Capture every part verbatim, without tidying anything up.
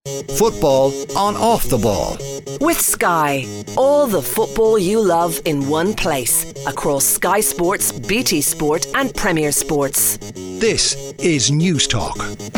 Football on Off the Ball. With Sky. All the football you love in one place. Across Sky Sports, B T Sport and Premier Sports. This is News Talk.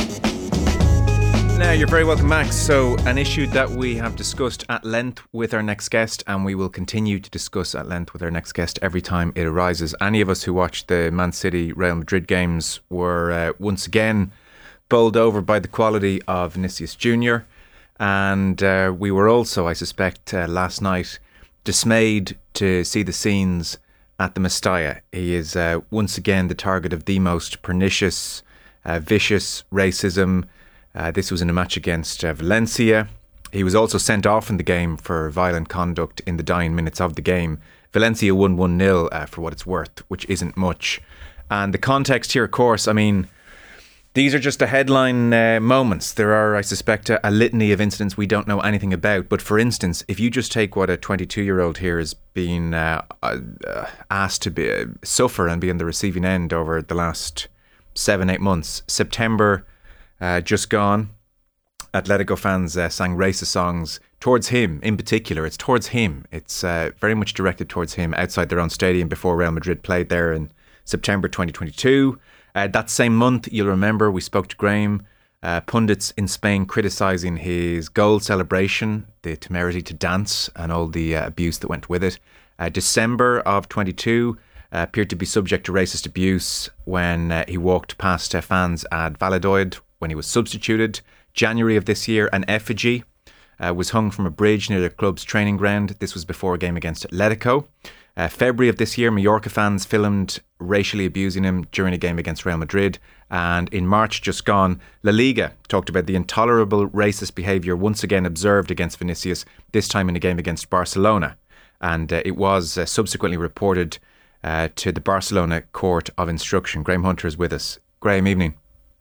Now, you're very welcome, Max. So, an issue that we have discussed at length with our next guest, and we will continue to discuss at length with our next guest every time it arises. Any of us who watched the Man City Real Madrid games were uh, once again bowled over by the quality of Vinicius Junior And uh, we were also, I suspect, uh, last night dismayed to see the scenes at the Mestalla. He is uh, once again the target of the most pernicious, uh, vicious racism. Uh, this was in a match against uh, Valencia. He was also sent off in the game for violent conduct in the dying minutes of the game. Valencia won one nil uh, for what it's worth, which isn't much. And the context here, of course, I mean, these are just the headline uh, moments. There are, I suspect, a, a litany of incidents we don't know anything about. But for instance, if you just take what a twenty-two-year-old here is being uh, uh, asked to be, uh, suffer and be on the receiving end over the last seven, eight months. September uh, just gone. Atletico fans uh, sang racist songs towards him in particular. It's towards him. It's uh, very much directed towards him outside their own stadium before Real Madrid played there in September twenty twenty-two. Uh, that same month, you'll remember, we spoke to Graham, uh, pundits in Spain criticising his goal celebration, the temerity to dance and all the uh, abuse that went with it. Uh, December of twenty-two uh, appeared to be subject to racist abuse when uh, he walked past uh, fans at Valladolid when he was substituted. January of this year, an effigy uh, was hung from a bridge near the club's training ground. This was before a game against Atletico. Uh, February of this year, Mallorca fans filmed racially abusing him during a game against Real Madrid. And in March just gone, La Liga talked about the intolerable racist behaviour once again observed against Vinicius, this time in a game against Barcelona. And uh, it was uh, subsequently reported uh, to the Barcelona Court of Instruction. Graham Hunter is with us. Graham, evening.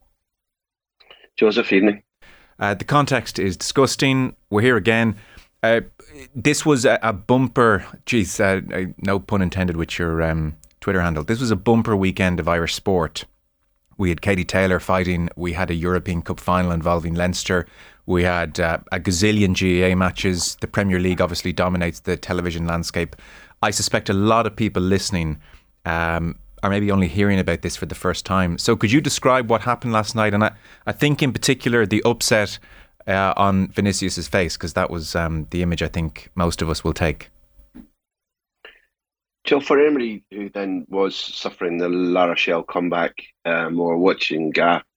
Joseph, evening. Uh, the context is disgusting. We're here again. Uh, this was a, a bumper, geez, uh, no pun intended with your um, Twitter handle. This was a bumper weekend of Irish sport. We had Katie Taylor fighting. We had a European Cup final involving Leinster. We had uh, a gazillion G A A matches. The Premier League obviously dominates the television landscape. I suspect a lot of people listening um, are maybe only hearing about this for the first time. So could you describe what happened last night? And I, I think in particular the upset Uh, on Vinicius's face, because that was um, the image I think most of us will take. Joe, for anybody who then was suffering the La Rochelle comeback um, or watching G A A,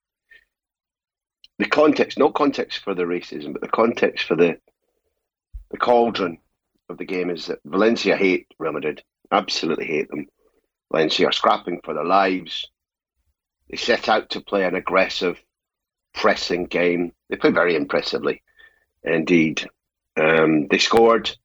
the context, no context for the racism, but the context for the the cauldron of the game is that Valencia hate Real Madrid, absolutely hate them. Valencia are scrapping for their lives. They set out to play an aggressive, pressing game. They played very impressively indeed. Um, they scored,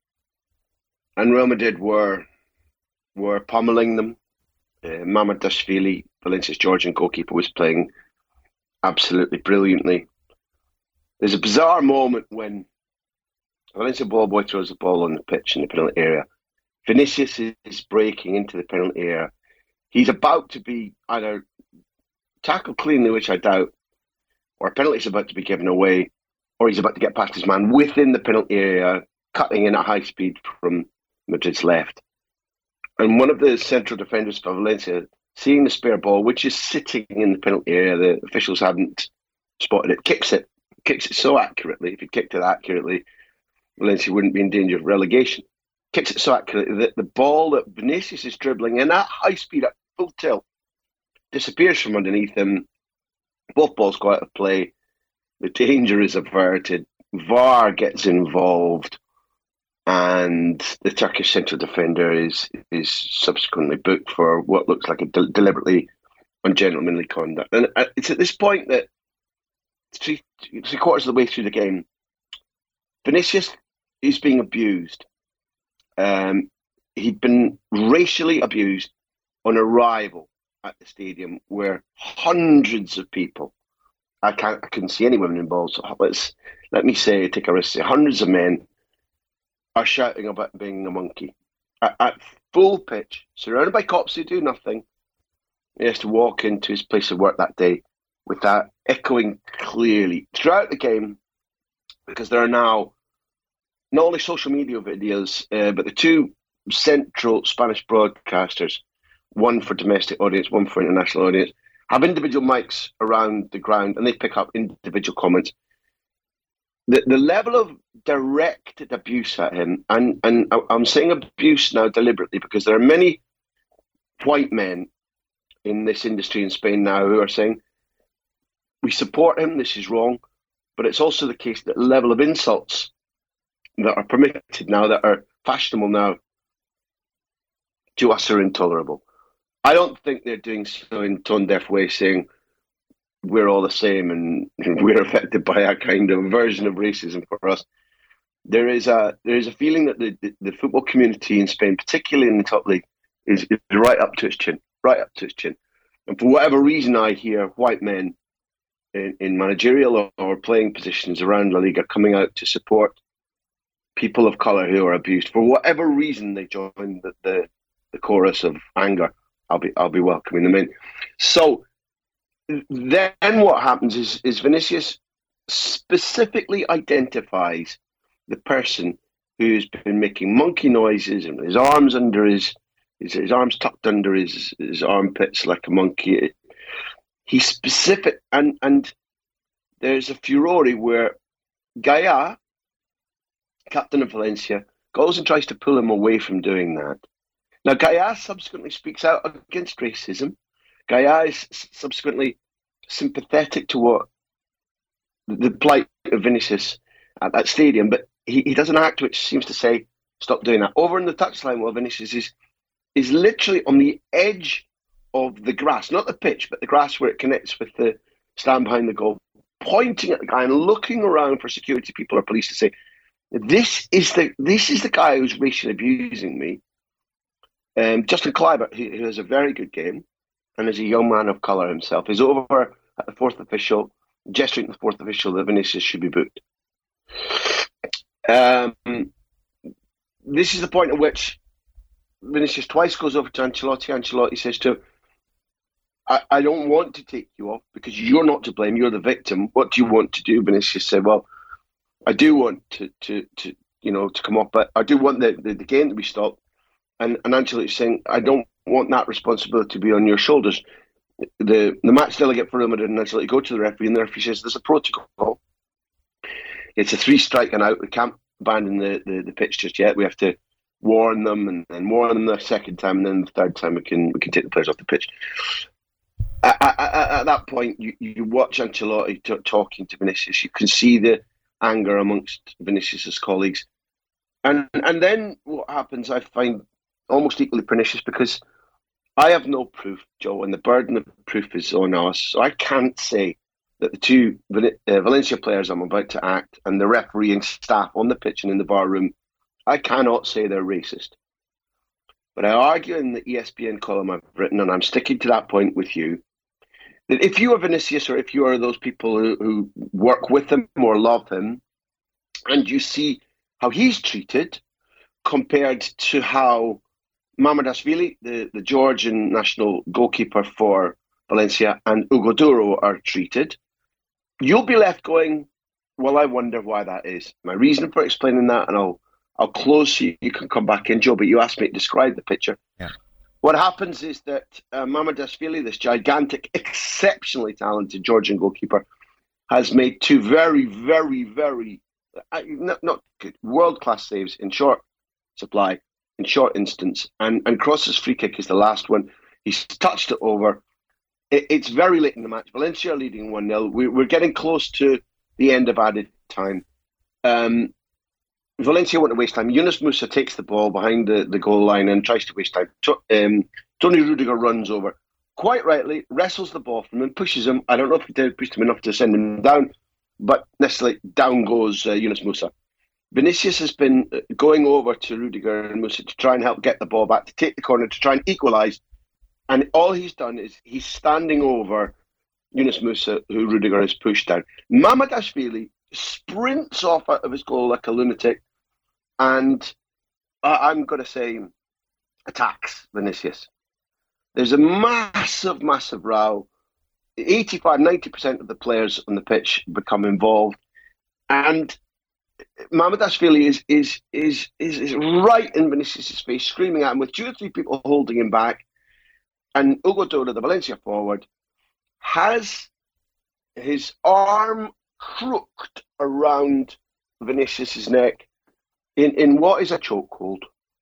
and Real Madrid were were pummeling them. Uh, Mamardashvili, Valencia's Georgian goalkeeper, was playing absolutely brilliantly. There's a bizarre moment when Valencia ball boy throws the ball on the pitch in the penalty area. Vinicius is breaking into the penalty area. He's about to be either tackled cleanly, which I doubt, or a penalty is about to be given away, or he's about to get past his man within the penalty area, cutting in at high speed from Madrid's left. And one of the central defenders for Valencia, seeing the spare ball, which is sitting in the penalty area, the officials hadn't spotted it, kicks it, kicks it so accurately. If he kicked it accurately, Valencia wouldn't be in danger of relegation. Kicks it so accurately that the ball that Vinicius is dribbling in at high speed, at full tilt, disappears from underneath him. Both balls go out of play. The danger is averted. V A R gets involved, and the Turkish central defender is is subsequently booked for what looks like a de- deliberately ungentlemanly conduct. And it's at this point that three, three quarters of the way through the game, Vinicius is being abused. Um, he'd been racially abused on arrival at the stadium, where hundreds of people, I can't, I couldn't see any women involved, so let's, let me say, take a risk, say hundreds of men are shouting about being a monkey at, at full pitch, surrounded by cops who do nothing. He has to walk into his place of work that day with that echoing clearly throughout the game because there are now not only social media videos, uh, but the two central Spanish broadcasters, one for domestic audience, one for international audience, have individual mics around the ground and they pick up individual comments. The the level of directed abuse at him, and, and I'm saying abuse now deliberately because there are many white men in this industry in Spain now who are saying, we support him, this is wrong, but it's also the case that the level of insults that are permitted now, that are fashionable now, to us are intolerable. I don't think they're doing so in tone-deaf way, saying we're all the same and we're affected by a kind of version of racism for us. There is a there is a feeling that the, the, the football community in Spain, particularly in the top league, is, is right up to its chin, right up to its chin. And for whatever reason, I hear white men in, in managerial or, or playing positions around La Liga coming out to support people of colour who are abused. For whatever reason, they join the, the, the chorus of anger. I'll be I'll be welcoming them in. So then what happens is, is Vinicius specifically identifies the person who's been making monkey noises and his arms under his his, his arms tucked under his, his armpits like a monkey. He's specific, and and there's a furore where Gaya, captain of Valencia, goes and tries to pull him away from doing that. Now, Gaya subsequently speaks out against racism. Gaya is subsequently sympathetic to what the plight of Vinicius at that stadium, but he, he does an act which seems to say, stop doing that. Over in the touchline, while Vinicius is, is literally on the edge of the grass, not the pitch, but the grass where it connects with the stand behind the goal, pointing at the guy and looking around for security people or police to say, this is the this is the guy who's racially abusing me. Um, Justin Kluivert, who, who has a very good game and is a young man of colour himself, is over at the fourth official, gesturing to the fourth official that Vinicius should be booked. Um, this is the point at which Vinicius twice goes over to Ancelotti. Ancelotti says to him, I, I don't want to take you off because you're not to blame, you're the victim. What do you want to do? Vinicius said, well, I do want to, to, to you know, to come off, but I do want the, the, the game to be stopped. And, and Ancelotti's saying, I don't want that responsibility to be on your shoulders. The the match delegate for Real Madrid and Ancelotti go to the referee, and the referee says, there's a protocol. It's a three strike and out. We can't abandon the, the, the pitch just yet. We have to warn them and then warn them the second time, and then the third time we can we can take the players off the pitch. At, at, at that point, you, you watch Ancelotti t- talking to Vinicius. You can see the anger amongst Vinicius's colleagues. And and then what happens, I find almost equally pernicious, because I have no proof, Joe, and the burden of proof is on us. So I can't say that the two uh, Valencia players I'm about to act and the refereeing staff on the pitch and in the bar room, I cannot say they're racist. But I argue in the E S P N column I've written, and I'm sticking to that point with you, that if you are Vinicius or if you are those people who, who work with him or love him, and you see how he's treated compared to how Mamardashvili, the, the Georgian national goalkeeper for Valencia, and Hugo Duro are treated, you'll be left going, well, I wonder why that is. My reason for explaining that, and I'll I'll close so you can come back in, Joe, but you asked me to describe the picture. Yeah. What happens is that uh, Mamardashvili, this gigantic, exceptionally talented Georgian goalkeeper, has made two very, very, very, uh, not, not good, world-class saves in short supply, in short instance, and, and Kroos's free kick is the last one. He's touched it over. It, it's very late in the match. Valencia are leading one nil. We, we're getting close to the end of added time. Um, Valencia want to waste time. Yunus Musa takes the ball behind the, the goal line and tries to waste time. Um, Tony Rudiger runs over, quite rightly, wrestles the ball from him, pushes him. I don't know if he did push him enough to send him down, but necessarily down goes uh, Yunus Musa. Vinicius has been going over to Rudiger and Musa to try and help get the ball back, to take the corner, to try and equalise. And all he's done is he's standing over Yunus Musa, who Rudiger has pushed down. Mamardashvili sprints off out of his goal like a lunatic and, uh, I'm going to say, attacks Vinicius. There's a massive, massive row. eighty-five, ninety percent of the players on the pitch become involved. And Mamardashvili is, is is is is right in Vinicius' face, screaming at him with two or three people holding him back. And Hugo Duro, the Valencia forward, has his arm crooked around Vinicius' neck in, in what is a chokehold.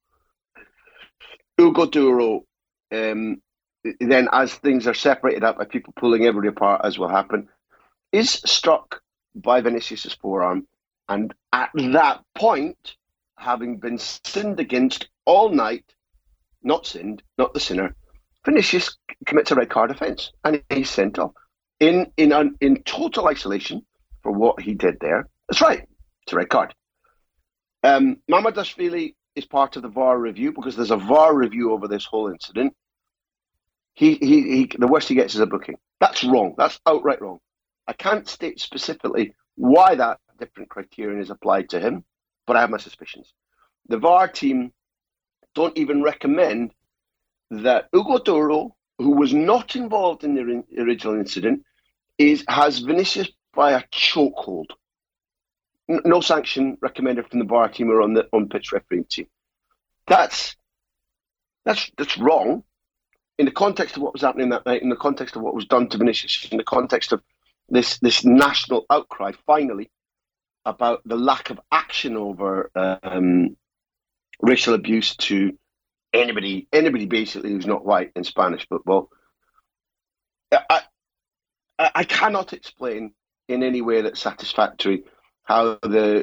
Hugo Duro, um, then as things are separated up by people pulling everybody apart, as will happen, is struck by Vinicius' forearm. And at that point, having been sinned against all night, not sinned, not the sinner, Vinicius commits a red card offence and he's sent off in in an, in total isolation for what he did there. That's right, it's a red card. Um, Mamardashvili is part of the V A R review because there's a V A R review over this whole incident. He, he, he the worst he gets is a booking. That's wrong. That's outright wrong. I can't state specifically why that different criterion is applied to him, but I have my suspicions. The V A R team don't even recommend that Hugo Duro, who was not involved in the in- original incident, is has Vinicius by a chokehold. N- no sanction recommended from the V A R team or on the on-pitch refereeing team. That's that's that's wrong in the context of what was happening that night, in the context of what was done to Vinicius, in the context of this this national outcry, finally, about the lack of action over um, racial abuse to anybody, anybody basically who's not white in Spanish football. I, I, I cannot explain in any way that's satisfactory how the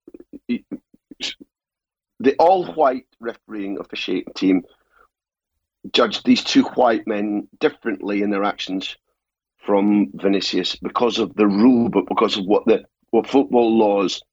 the all-white refereeing officiating team judged these two white men differently in their actions from Vinicius because of the rule, but because of what the what football laws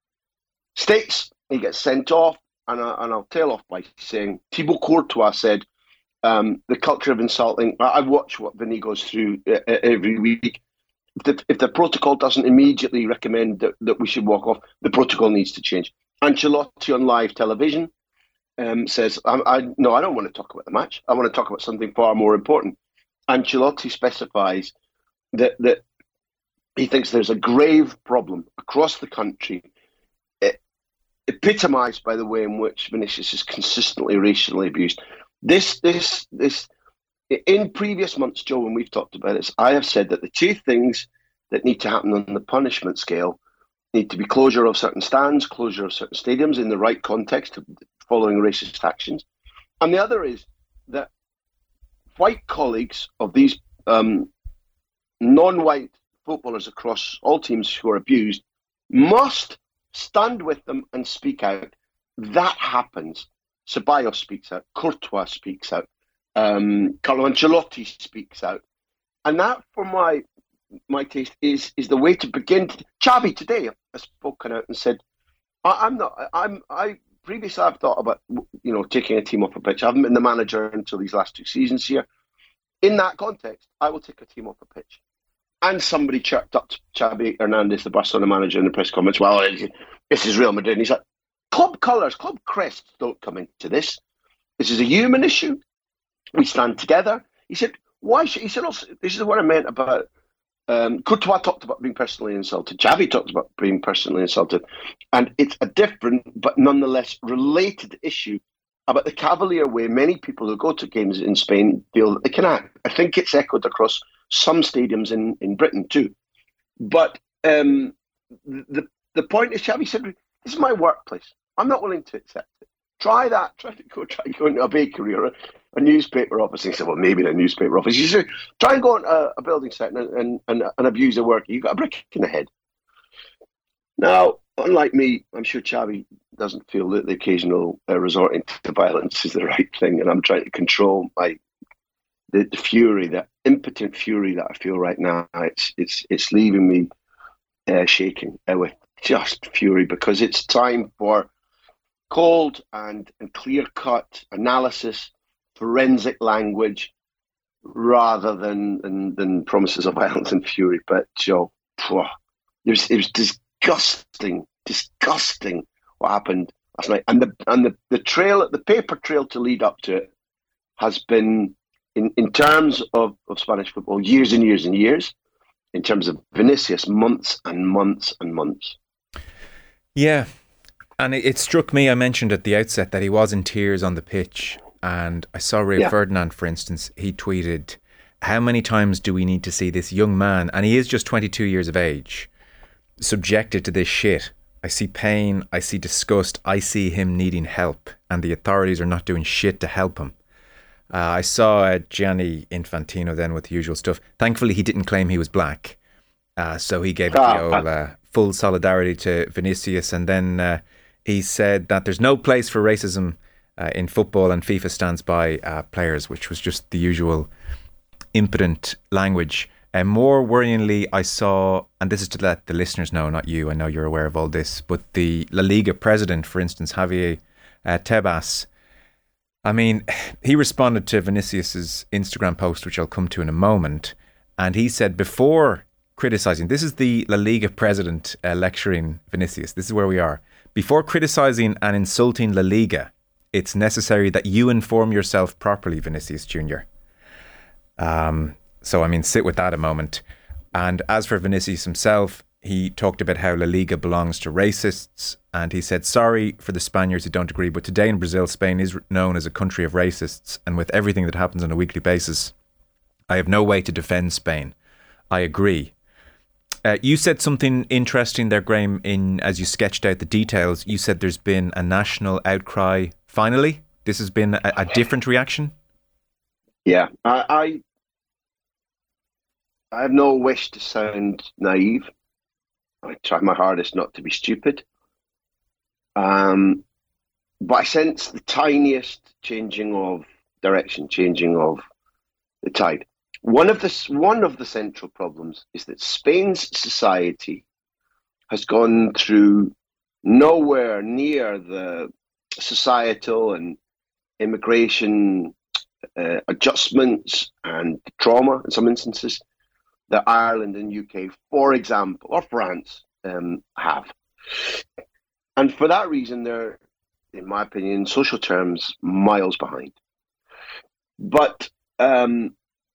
states. He gets sent off, and, I, and I'll tail off by saying Thibaut Courtois said, um, the culture of insulting, I, I watch what Vinny goes through uh, every week. If the, if the protocol doesn't immediately recommend that, that we should walk off, the protocol needs to change. Ancelotti on live television um, says, I, I, no, I don't want to talk about the match. I want to talk about something far more important. Ancelotti specifies that that he thinks there's a grave problem across the country, it, epitomised by the way in which Vinicius is consistently racially abused. This, this, this. In previous months, Joe, when we've talked about this, I have said that the two things that need to happen on the punishment scale need to be closure of certain stands, closure of certain stadiums in the right context of following racist actions, and the other is that white colleagues of these um, non-white footballers across all teams who are abused must stand with them and speak out. That happens. Ceballos speaks out. Courtois speaks out. Um, Carlo Ancelotti speaks out. And that, for my my taste, is is the way to begin. To, Xavi today has spoken out and said, I, "I'm not. I'm. I previously I've thought about you know taking a team off a pitch. I haven't been the manager until these last two seasons here. In that context, I will take a team off a pitch." And somebody chirped up to Xavi Hernandez, the Barcelona manager, in the press comments, well, this is Real Madrid. And he's like, club colours, club crests don't come into this. This is a human issue. We stand together. He said, why should, he said, also, this is what I meant about, um, Courtois talked about being personally insulted. Xavi talked about being personally insulted. And it's a different, but nonetheless related issue about the cavalier way many people who go to games in Spain feel that they can act. I think it's echoed across some stadiums in, in Britain too. But um, the the point is, Xavi said, this is my workplace. I'm not willing to accept it. Try that. Try to go try go into a bakery or a, a newspaper office. And he said, well, maybe in a newspaper office. You should try and go on a, a building site and, and, and, and abuse a worker. You've got a brick in the head. Now, unlike me, I'm sure Xavi doesn't feel that the occasional uh, resorting to violence is the right thing. And I'm trying to control my The, the fury, that impotent fury that I feel right now, it's it's it's leaving me uh, shaking uh, with just fury, because it's time for cold and, and clear-cut analysis, forensic language, rather than than, than promises of violence and fury. But Joe, phew, it was it was disgusting, disgusting what happened last night, and the and the, the trail, the paper trail to lead up to it has been. In, in terms of, of Spanish football, years and years and years. In terms of Vinicius, months and months and months. Yeah, And it, it struck me, I mentioned at the outset that he was in tears on the pitch. And I saw Rio yeah. Ferdinand, for instance, he tweeted, how many times do we need to see this young man, and he is just twenty-two years of age, subjected to this shit? I see pain, I see disgust, I see him needing help, and the authorities are not doing shit to help him. Uh, I saw uh, Gianni Infantino then with the usual stuff. Thankfully, he didn't claim he was black. Uh, so he gave ah, the old uh, full solidarity to Vinicius, and then uh, he said that there's no place for racism uh, in football, and FIFA stands by uh, players, which was just the usual impotent language. And more worryingly, I saw, and this is to let the listeners know, not you, I know you're aware of all this, but the La Liga president, for instance, Javier uh, Tebas, I mean, he responded to Vinicius's Instagram post, which I'll come to in a moment, and he said before criticising, this is the La Liga president uh, lecturing Vinicius, this is where we are, before criticising and insulting La Liga, it's necessary that you inform yourself properly, Vinicius Junior Um, so, I mean, sit with that a moment. And as for Vinicius himself, he talked about how La Liga belongs to racists. And he said, sorry for the Spaniards who don't agree, but today in Brazil, Spain is known as a country of racists. And with everything that happens on a weekly basis, I have no way to defend Spain. I agree. Uh, you said something interesting there, Graham, in as you sketched out the details. You said there's been a national outcry. Finally, this has been a, a different reaction. Yeah, I, I I have no wish to sound naive. I try my hardest not to be stupid. Um, but I sense the tiniest changing of direction, changing of the tide. One of the one of the central problems is that Spain's society has gone through nowhere near the societal and immigration uh, adjustments and trauma in some instances that Ireland and U K, for example, or France um, have. And for that reason, they're, in my opinion, in social terms, miles behind. But, um,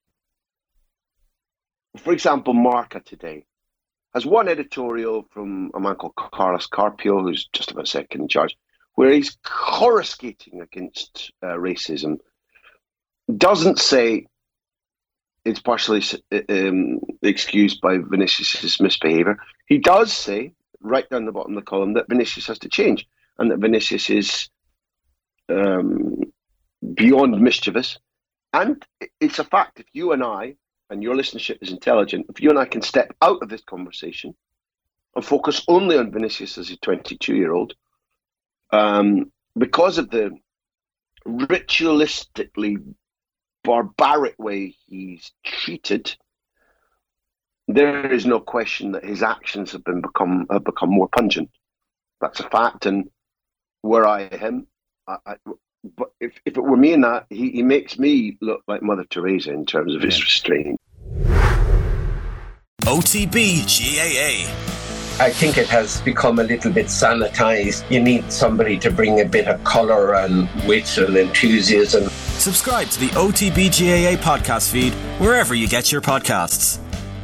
for example, Marca today has one editorial from a man called Carlos Carpio, who's just about second in charge, where he's coruscating against uh, racism. Doesn't say it's partially um, excused by Vinicius' misbehaviour. He does say, right down the bottom of the column, that Vinicius has to change and that Vinicius is um, beyond mischievous. And it's a fact, if you and I, and your listenership is intelligent, if you and I can step out of this conversation and focus only on Vinicius as a twenty-two-year-old, um, because of the ritualistically barbaric way he's treated, there is no question that his actions have been become have become more pungent. That's a fact, and were I him, I, I, but if, if it were me in that, he, he makes me look like Mother Teresa in terms of his restraint. O T B G A A. I think it has become a little bit sanitized. You need somebody to bring a bit of colour and wit and enthusiasm. Subscribe to the O T B G A A podcast feed wherever you get your podcasts.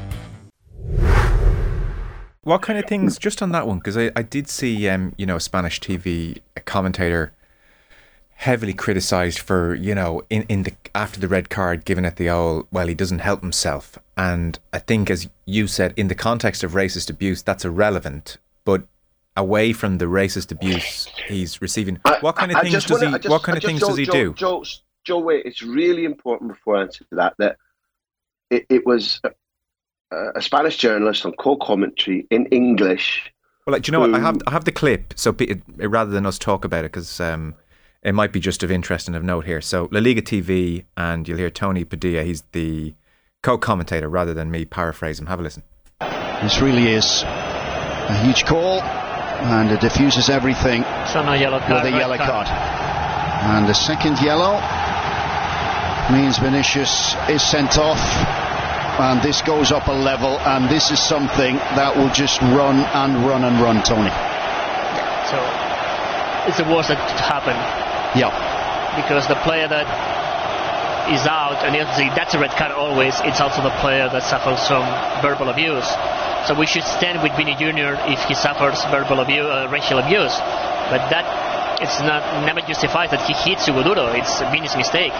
What kind of things, just on that one, because I, I did see, um, you know, a Spanish T V a commentator heavily criticised for, you know, in, in the after the red card, giving it the old, well, he doesn't help himself. And I think, as you said, in the context of racist abuse, that's irrelevant. But away from the racist abuse he's receiving, I, what kind of I, things I does wanna, he? just, what kind of just, things Joe, does he Joe, do? Joe, Joe, wait, it's really important before I answer that that it, it was a, a Spanish journalist on co-commentary in English. Well, like, do you know who, what? I have I have the clip, so it, rather than us talk about it, because um, it might be just of interest and of note here. So La Liga T V, and you'll hear Tony Padilla. He's the co-commentator rather than me paraphrase him. Have a listen. This really is a huge call, and it diffuses everything so no yellow card, with a yellow card. card. And the second yellow means Vinicius is sent off, and this goes up a level, and this is something that will just run and run and run, Tony. So it's the worst that could happen. Yeah. Because the player that is out, and that's a red card always, it's also the player that suffers some verbal abuse. So we should stand with Vinny Junior if he suffers verbal abuse, uh, racial abuse. But that it's not never justifies that he hits Hugo Duro. It's Vini's mistake.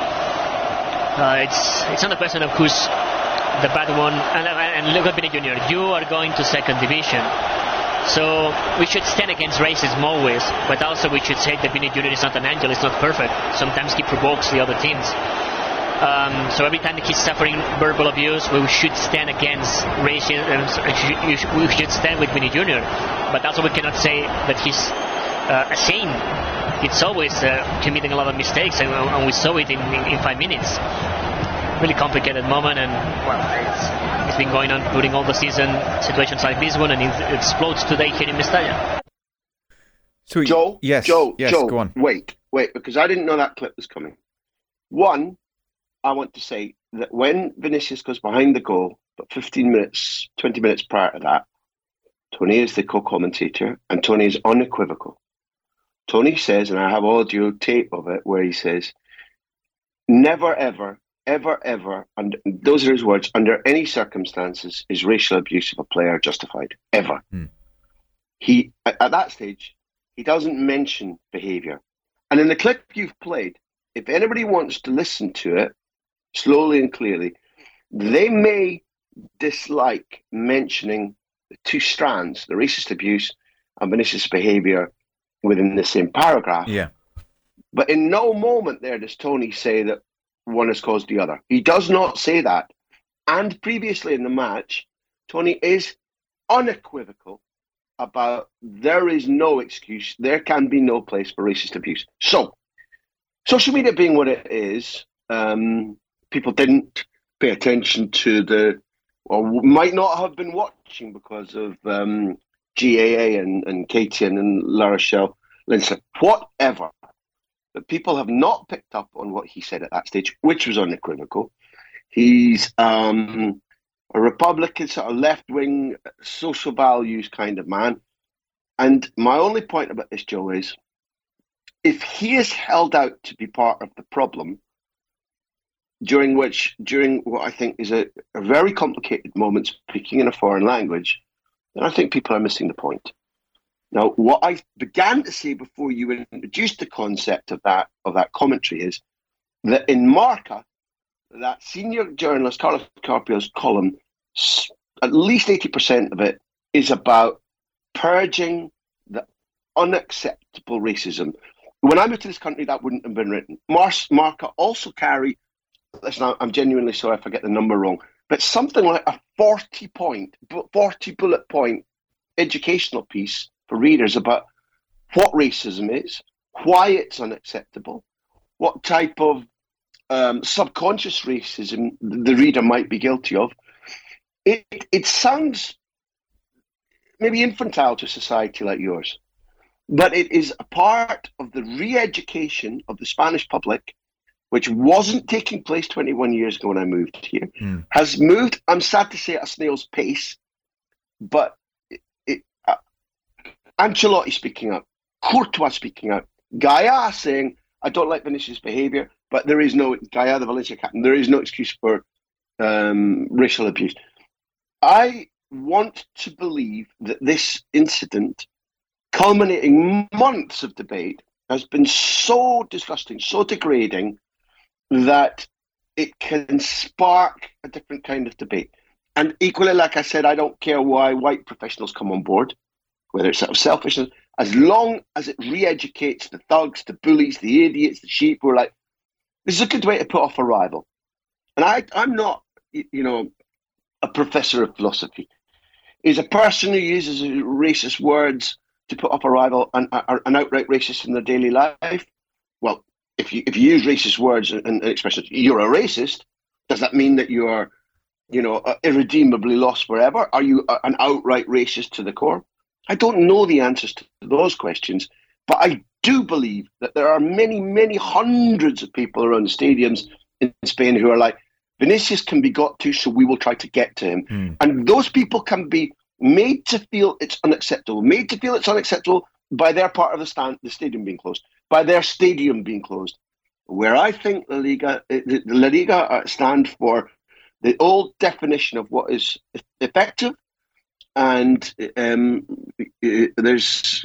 Uh, it's it's not a question of who's the bad one. And, and look at Vini Junior You are going to second division. So we should stand against racism always, but also we should say that Vini Junior is not an angel, he's not perfect. Sometimes he provokes the other teams. Um, so every time that he's suffering verbal abuse, we should stand against racism. We should stand with Vini Junior But also we cannot say that he's uh, a saint. It's always uh, committing a lot of mistakes, and, and we saw it in, in, in five minutes. Really complicated moment, and well, it's, it's been going on during all the season, situations like this one, and it explodes today here in Mestalla. So, Joe, yes, Joe, yes, Joe, go on. wait, wait, because I didn't know that clip was coming. One, I want to say that when Vinicius goes behind the goal, but fifteen minutes, twenty minutes prior to that, Tony is the co-commentator, and Tony is unequivocal. Tony says, and I have audio tape of it, where he says, never, ever, ever, ever, and those are his words, under any circumstances is racial abuse of a player justified. Ever. Hmm. He, at, at that stage, he doesn't mention behaviour. And in the clip you've played, if anybody wants to listen to it, slowly and clearly, they may dislike mentioning the two strands, the racist abuse and Vinicius' behaviour, within the same paragraph. Yeah. But in no moment there does Tony say that one has caused the other. He does not say that. And previously in the match, Tony is unequivocal about there is no excuse, there can be no place for racist abuse. So, social media being what it is, um, people didn't pay attention to the, or might not have been watching because of um, G A A and, and K T N and La Rochelle, Leinster, whatever. But people have not picked up on what he said at that stage, which was unequivocal. He's um, a Republican, sort of left-wing, social values kind of man. And my only point about this, Joe, is if he is held out to be part of the problem, during which, during what I think is a, a very complicated moment, speaking in a foreign language, then I think people are missing the point. Now, what I began to say before you introduced the concept of that of that commentary is that in Marca, that senior journalist Carlos Carpio's column, at least eighty percent of it is about purging the unacceptable racism. When I moved to this country, that wouldn't have been written. Mars, Marca also carry, listen, I'm genuinely sorry if I get the number wrong, but something like a forty point, forty bullet point educational piece for readers about what racism is, why it's unacceptable, what type of um, subconscious racism the reader might be guilty of. It, it sounds maybe infantile to a society like yours, but it is a part of the re-education of the Spanish public, which wasn't taking place twenty-one years ago when I moved here, mm. has moved, I'm sad to say, at a snail's pace, but it, it, uh, Ancelotti speaking up, Courtois speaking out, Gaia saying, I don't like Vinicius' behaviour, but there is no, Gaia, the Valencia captain, there is no excuse for um, racial abuse. I want to believe that this incident, culminating months of debate, has been so disgusting, so degrading, that it can spark a different kind of debate. And equally, like I said, I don't care why white professionals come on board, whether it's out of selfishness, as long as it re-educates the thugs, the bullies, the idiots, the sheep who are like, this is a good way to put off a rival. And I, I'm not, you know, a professor of philosophy. Is a person who uses racist words to put up a rival and an outright racist in their daily life? Well, if you if you use racist words and, and expressions, you're a racist. Does that mean that you are, you know, irredeemably lost forever? Are you an outright racist to the core? I don't know the answers to those questions, but I do believe that there are many, many hundreds of people around the stadiums in Spain who are like, Vinicius can be got to, so we will try to get to him. Mm. And those people can be made to feel it's unacceptable, made to feel it's unacceptable by their part of the stand, the stadium being closed, by their stadium being closed. Where I think La Liga, the La Liga stand for the old definition of what is effective, and um, there's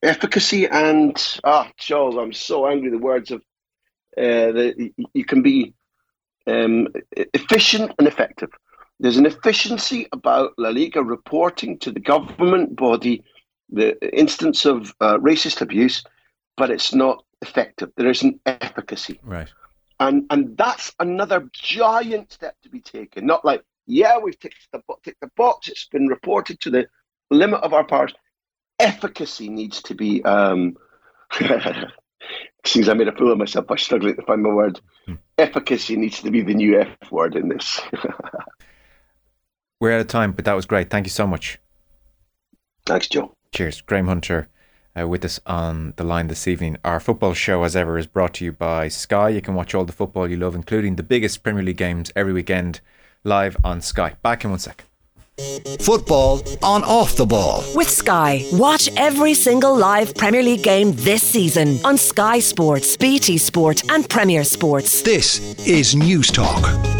efficacy and ah, Charles, I'm so angry. The words of uh, the, you can be um, efficient and effective. There's an efficiency about La Liga reporting to the government body the instance of uh, racist abuse, but it's not effective. There is an efficacy, right? And and that's another giant step to be taken. Not like, yeah, we've ticked the, ticked the box. It's been reported to the limit of our powers. Efficacy needs to be. Um, Seems I made a fool of myself by struggling to find my word. Hmm. Efficacy needs to be the new F word in this. We're out of time, but that was great. Thank you so much. Thanks, Joe. Cheers. Graham Hunter uh, with us on the line this evening. Our football show, as ever, is brought to you by Sky. You can watch all the football you love, including the biggest Premier League games every weekend, live on Sky. Back in one sec. Football on Off the Ball. With Sky. Watch every single live Premier League game this season on Sky Sports, B T Sport and Premier Sports. This is News Talk.